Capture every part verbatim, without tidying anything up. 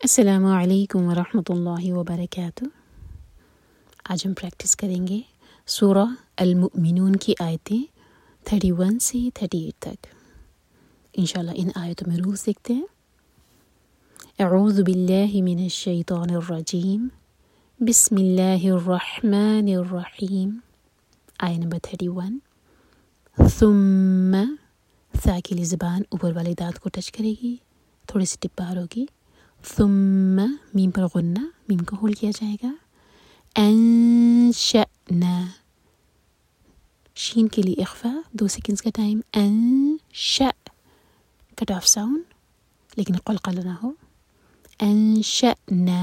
السلام علیکم ورحمۃ اللہ وبرکاتہ۔ آج ہم پریکٹس کریں گے سورہ المؤمنون کی آیتیں تھرٹی ون سے تھرٹی ایٹ تک۔ انشاءاللہ ان آیتوں میں روح سیکھتے ہیں۔ اعوذ باللہ من الشیطان الرجیم، بسم اللہ الرحمن الرحیم۔ آیت نمبر تھرٹی ون۔ ثم ساکن زبان اوپر والے دانت کو ٹچ کرے گی، تھوڑی سی ٹپ باہر ہوگی۔ ثم میم پر غنہ، میم کو ہول کیا جائے گا۔ انشأنا، شین کے لیے اخفا، دو سیکنڈز کا ٹائم۔ انشأ کٹ آف ساؤنڈ لیکن قلقلہ نہ ہو۔ انشأنا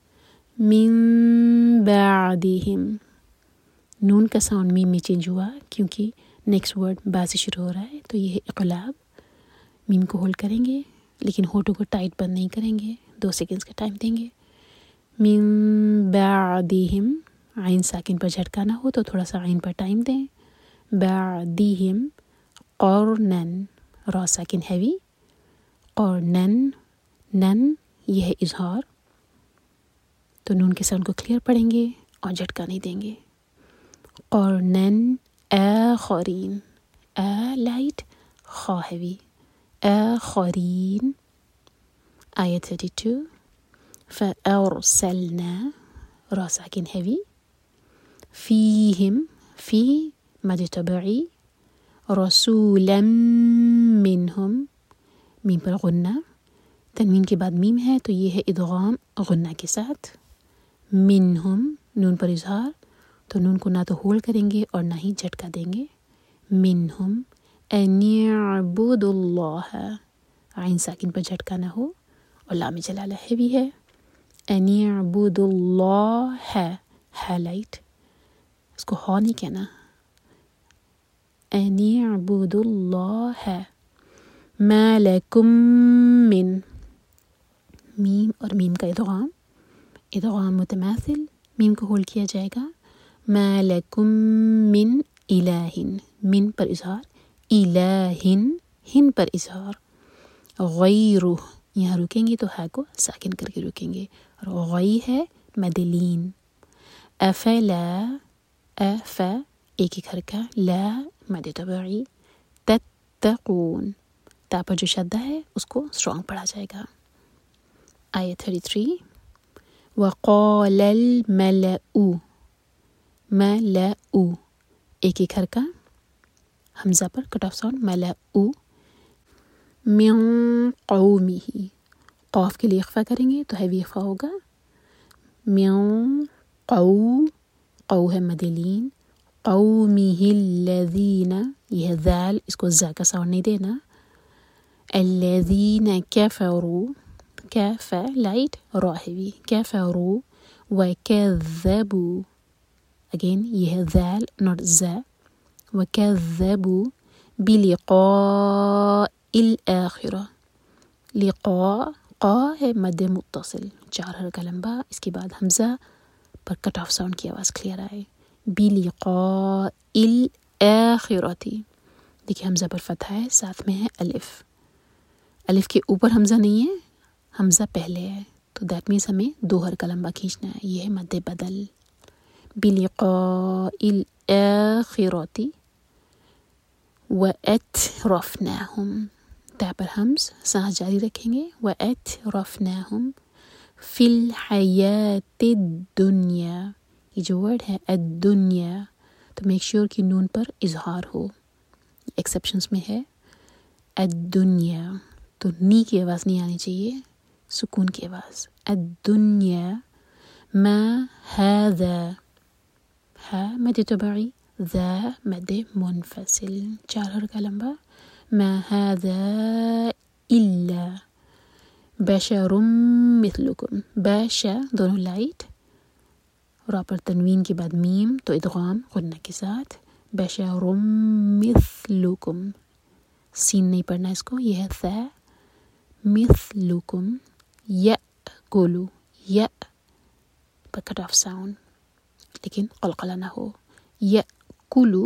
من بعدہم، نون کا ساؤنڈ میم میں چینج ہوا کیونکہ نیکسٹ ورڈ با سے شروع ہو رہا ہے، تو یہ ہے اقلاب۔ میم کو ہولڈ کریں گے لیکن ہونٹوں کو ٹائٹ بند نہیں کریں گے، دو سیکنڈز کا ٹائم دیں گے۔ من بعدہم، عین ساکن پر جھٹکا نہ ہو تو تھوڑا سا عین پر ٹائم دیں۔ بعدہم قرنن، را ساکن ہیوی، قرنن، نن یہ ہے اظہار، تو نون کے ساؤنڈ کو کلیئر پڑھیں گے اور جھٹکا نہیں دیں گے۔ قرنن آخرین، آ لائٹ، خا ہیوی، آخرین۔ آیت تھرٹی ٹو۔ فأرسلنا، را ساکن ہیوی، فیہم، فی مد طبعی، رسولا منہم، میم پر غنہ، تنوین کے بعد میم ہے تو یہ ہے ادغام غنہ کے ساتھ۔ منہم، نون پر اظہار، تو نون کو نہ تو ہولڈ کریں گے اور نہ ہی جھٹکا دیں گے۔ منہم ان اعبدوا اللہ، عین ساکن پر جھٹکا نہ ہو اور لام جلالہ ہیوی ہے۔ ان اعبدوا اللہ ہے، ہے لائٹ، اس کو ہا نہیں کہنا۔ ان اعبدوا اللہ ہے۔ ما لکم من، میم اور میم کا ادغام، ادغام متماثل، میم کو ہولڈ کیا جائے گا۔ ما لکم من الہ، من پر اظہار، الہ، ہن پر اظہار، غیرہ، یہاں رکیں گے تو ہا کو ساکن کر کے رکیں گے، اور غی ہے مدلین۔ افلا، اف ایک ایک حرکہ، لا مد طبعی، تتقون، تا پر جو شدہ ہے اس کو اسٹرانگ پڑھا جائے گا۔ آیت تھرٹی تھری۔ وقال الملأ، ملأ ایک ایک حرکہ، حمزہ پر کٹ آف ساؤنڈ، ملأ من قومہ، قاف کے لیے اخفا کریں گے تو ہیوی اخفا ہوگا۔ من قو، قو ہے مدلین، قومہ الذین، یہ ہے ذال، اس کو زا کا ساؤنڈ نہیں دینا۔ الذین کفروا، کف لائٹ، را ہیوی، کفروا وکذبوا، اگین یہ ہے ذال ناٹ زا، وکذبوا بلقاء الآخرہ، لقاء، قا ہے مد متصل، چار حرکہ لمبا، اس کے بعد حمزہ پر کٹ آف ساؤنڈ کی آواز کلیئر آئے۔ بلقاء الآخرہ، دیکھیے حمزہ پر فتحہ ہے، ساتھ میں ہے الف، الف کے اوپر حمزہ نہیں ہے، حمزہ پہلے ہے، تو دیٹ مینس ہمیں دو حرکہ لمبا کھینچنا ہے، یہ ہے مد بدل۔ بلقاء الآخرہ وَأَتْرَفْنَاهُمْ، تا پر حمز، سانس جاری رکھیں گے۔ وَأَتْرَفْنَاهُمْ فِي الْحَيَاةِ الدُّنْيَا، یہ جو ورڈ ہے الدنیا، تو میک شیور کہ نون پر اظہار ہو، ایکسیپشنز میں ہے۔ الدنیا، تو نی کی آواز نہیں آنی چاہیے، سکون کی آواز۔ الدنیا ما هذا، ہا مد طبعی، ذا مد منفصل، چار حرکہ لمبا۔ ما هذا الا بشر مثلکم، بش دونوں لائٹ، را پر تنوین کے بعد میم تو ادغام غنہ کے ساتھ۔ بشر مثلکم، سین نہیں پڑھنا اس کو، یہ ہے ثا، مثلکم، یأکلو، یا پر کٹ آف ساؤنڈ لیکن قلقلہ نہ ہو۔ یأکلو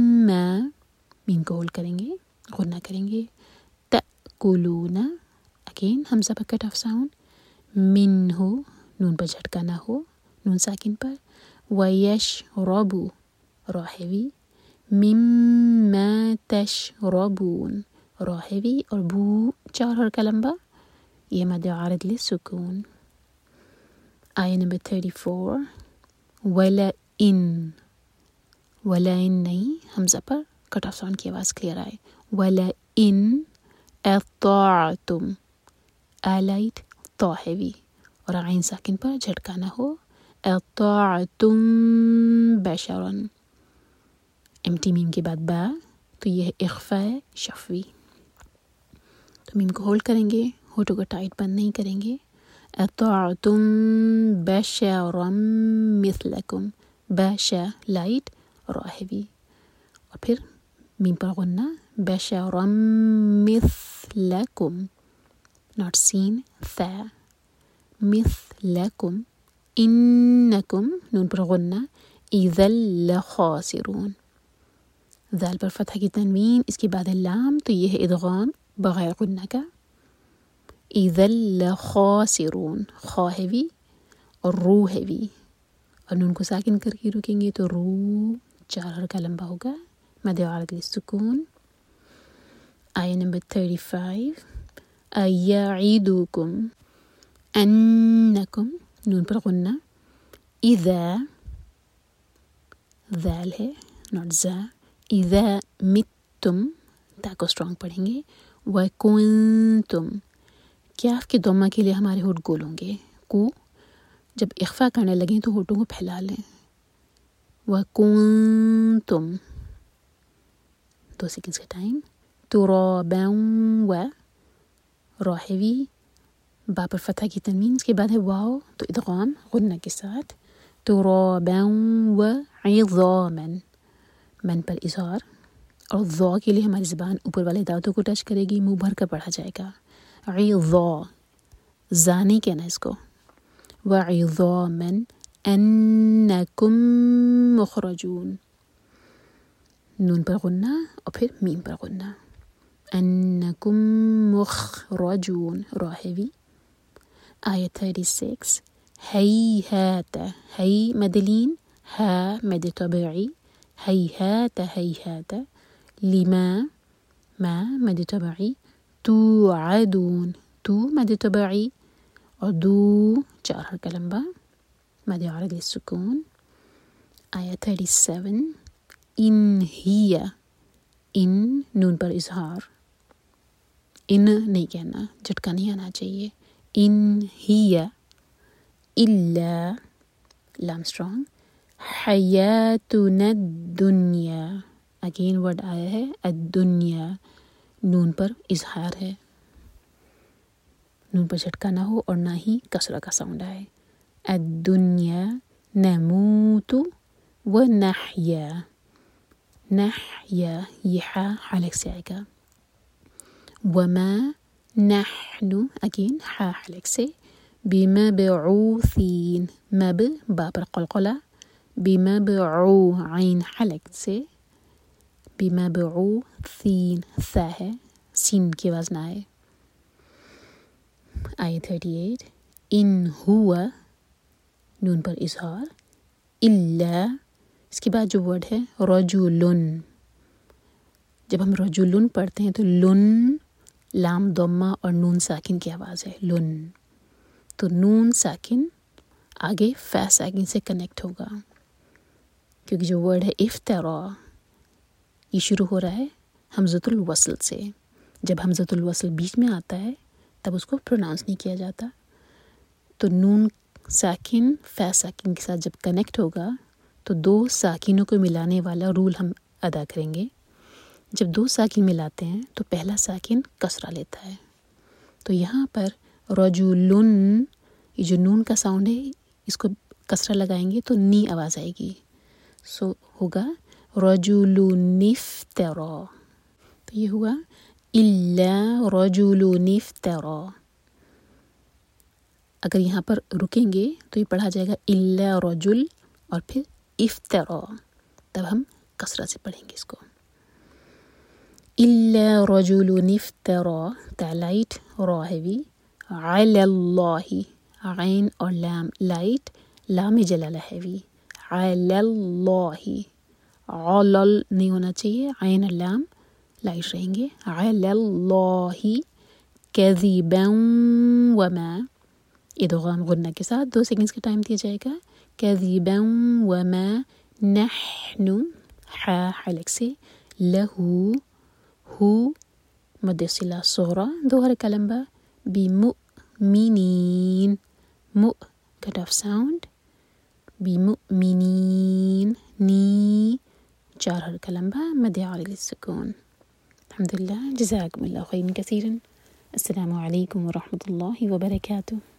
مما، میم کو ہولڈ کریں گے، غنہ کریں گے۔ تأکلون، अगेन हमजा पर कट ऑफ साउंड, मिन हो, नून पर झटका ना हो, नून साकिन पर, वयशरबू रॉ हैवी, मिम्मा तशरबून रॉ हैवी और बू चार हरका लंबा, ये मद आरिद लिस्सुकून. आया नंबर थर्टी फोर, वला इन, वला इन नहीं, हमजा पर कट ऑफ साउंड की आवाज़ क्लियर आए, वला इन अताअतुम, आलाइट तो हैवी और आइन साकिन पर झटका ना हो, अताअतुम बशरन, एम्प्टी मीम के बाद बा, तो यह इख्फा है शफवी. तो मीम को होल्ड करेंगे, होठों को टाइट बंद नहीं करेंगे. अताअतुम बशरम मिथलकुम, बशा लाइट रॉ हैवी और फिर मीम पर गुन्ना, बशरम मिथलकुम, नॉट सीन, था, मिथलकुम, इन्नकुम, नून पर गुन्ना, इज़ल लखासिरून, ज़ाल पर फतह की तनवीन, इसके बाद लाम, तो ये है इदगाम बगैर गुन्ना का. इज़ल लखासिरून, खा हैवी और रू हैवी और नून को साकिन करके रुकेंगे तो रू चार हरका लंबा होगा, मद आरिद लिस्सुकून. आया नंबर थर्टी फाइव, अयइदुकुम अन्नकुम, नून पर गुन्ना, इज़ा, ज़ाल है नॉट ज़ा, इज़ा मित्तुम, ता को स्ट्रॉन्ग पढ़ेंगे, व कुंतुम, क्या के दोमा के लिए हमारे होठ गोल होंगे, कु जब इख्फा करने लगें तो होठों को फैला लें, व कुंतुम, दो सेकंड्स का टाइम, तुराबन व रॉ हैवी, बा पर फतह की तनवीन, इसके बाद है वाव, तो इदगाम गुन्ना के साथ, तुराबन व इज़ामन, मन पर इज़हार और ज़ा के लिए हमारी ज़बान ऊपर वाले दांतों को टच करेगी, मुंह भर कर पढ़ा जाएगा. इज़ा, ज़ा नहीं कहना इसको, व इज़ामन अन्नकुम मुखरजून, नून पर गुन्ना और फिर मीम पर गुन्ना, अन्नकुम मुखरजून रॉ हैवी. आयत थर्टी सिक्स, हैहात, है मदलीन, हा मद तबई, हैहात हैहात, लिमा, मा मद तबई, तुआदून, तू मद तबई और दू चार हरका लंबा, मद आरिद लिस्सुकून. आया थर्टी सेवन, इन हिया, इन नून पर इजहार, इन नहीं कहना, झटका नहीं आना चाहिए, इन हिया इल्ला, लाम स्ट्रॉन्ग, हयातुना दुनिया, अगेन वर्ड आया है अद्दुनिया, नून पर इजहार है, नून पर झटका ना हो और ना ही कसरा का साउंड आए. अद्दुनिया नमूतु व नहया, नहया ये हा हलक से आएगा. वमा नहनु, अगेन हा हलक से, बिमबऊसीन, मब बा पर क़लक़ला, बिमबऊ आइन हलक से, बिमबऊसीन सा है, सीन की आवाज़ ना आए. आया थर्टी एट, इन हुआ, नून पर इजहार, इल्ला, इसके बाद जो वर्ड है रजुलुन, जब हम रजुलुन पढ़ते हैं तो लुन, लाम दम्मा और नून साकिन की आवाज़ है, लुन, तो नून साकिन आगे फा साकिन से कनेक्ट होगा, क्योंकि जो वर्ड है इफ्तरा, ये शुरू हो रहा है हमज़तुल वस्ल से. जब हमज़तुल वस्ल बीच में आता है तब उसको प्रोनाउंस नहीं किया जाता, तो नून साकिन फा साकिन के साथ जब कनेक्ट होगा तो दो साकिनों को मिलाने वाला रूल हम अदा करेंगे. जब दो साकिन मिलाते हैं तो पहला साकिन कसरा लेता है, तो यहाँ पर रजुलुन, ये जो नून का साउंड है इसको कसरा लगाएंगे तो नी आवाज़ आएगी, सो होगा रजुलुनिफ्तरा. तो ये हुआ इल्ला रजुलुनिफ्तरा. अगर यहाँ पर रुकेंगे तो ये पढ़ा जाएगा इल्ला रजुल और फिर इफ्तरा, तब हम कसरा से पढ़ेंगे इसको. إلا رجل افترى تا لائٹ را heavy على الله عين اور لام لائٹ لام جلالہ heavy على الله علل نہیں ہونا چاہیے عین اور لام لائٹ رہیں گے على الله كذبا وما ادغام غنہ کے ساتھ دو سیکنڈز کا ٹائم دیا جائے گا كذبا وما نحن حا حلق سے لہو ہو مد صلہ صغرى ظهر کلمبہ بمؤمنین مؤ cut off sound بمؤمنین نی چار ہر کلمبہ مد عارض للسکون الحمد للہ جزاکم اللہ خیرا کثیرا السلام علیکم ورحمۃ اللہ وبرکاتہ.